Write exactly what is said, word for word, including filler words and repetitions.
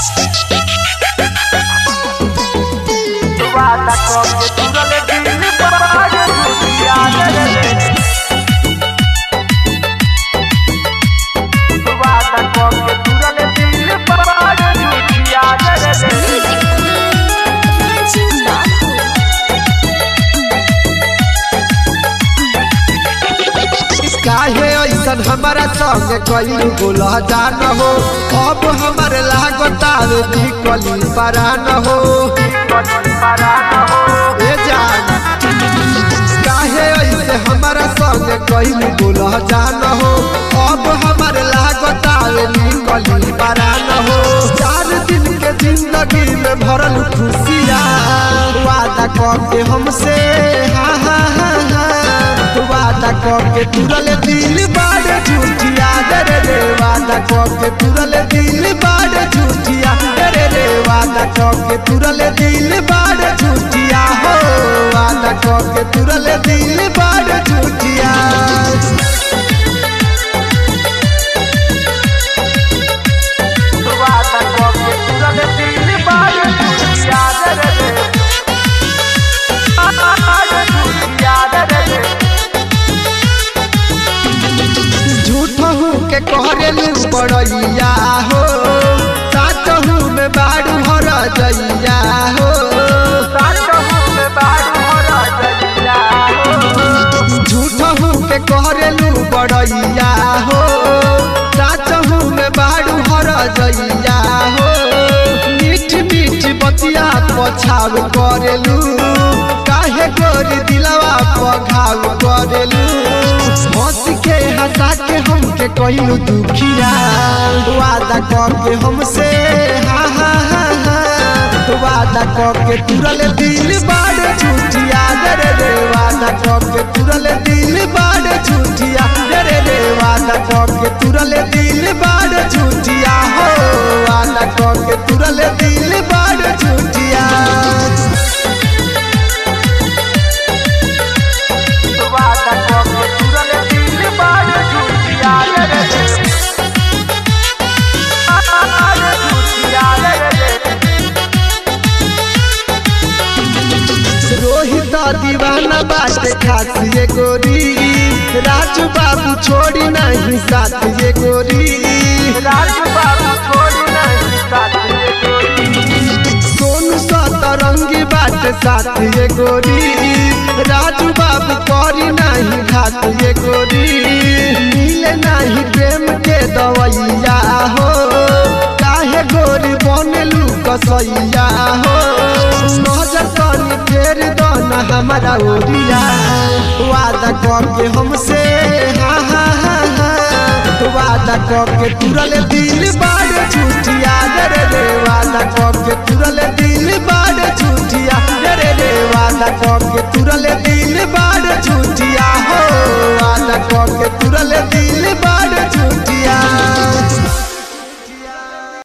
वादा करके तुरले दिल पर झूठिया रे वादा करके तुरले दिल पर झूठिया रे काहे ऐसन हमारा संग कई बोला जान हो अब हमारे लागतार निकली परान हो ए जान काहे ऐसे हमारा संग कई बोला जान हो अब हमारे लागतार निकली परान हो चार दिन के जिंदगी में भरल खुशियाँ वादा करके हमसे हा हा हा हा वादा करके तुरले दिल बाड़े झूठिया रे रे वादा करके तुरले दिल बाड़े झूठिया रे रे वादा करके तुरले दिल बाड़े झूठिया हो वादा करके तुरले दिल बाड़े झूठिया वादा करके तुरले दिल बाड़े झूठिया रे रे के कहरेलू बड़ैया हो साचहू में बाड़ू हर जइया हो साचहू में बाड़ू हर जइया हो झूठहू के कहरेलू बड़ैया हो साचहू में बाड़ू हर जइया हो मीठ मीठ बतिया पछाव करेलू काहे गोरी दिलवा पघाव करेलू हंस के हंसा के हमके कहलू दुखिया वादा करके हमसे हा हा हा हा वादा करके तुरले दिल बाड़े झूठिया रे रे वादा करके तुरले दिल बाड़े झूठिया रे रे वादा करके तुरले दिल बाड़े झूठिया हो वादा करके तुरले दिल बाड़े झूठिया वादा करके तुरले दिल बाड़े झूठिया रे रे रोहित दीवाना बाटे खासिए गोरी राजू बाबू छोड़ी नहीं साथ ये गोरी राजू बाबू छोड़ी नहीं साथ ये गोरी सोनू सतरंगी बाटे साथ ये गोरी राजू बाबू करी नहीं घात ये गोरी मिले नहीं प्रेम के दवैया हो काहे गोरी बनेलू कसैया हो नजर तनी फेर दन हमारा ओरिया वादा करके हमसे हा हा हा हा वादा करके तुरले दिल बाड़े झूठिया रे रे वादा करके तुरले दिल बाड़े झूठिया रे रे वादा करके तुरले दिल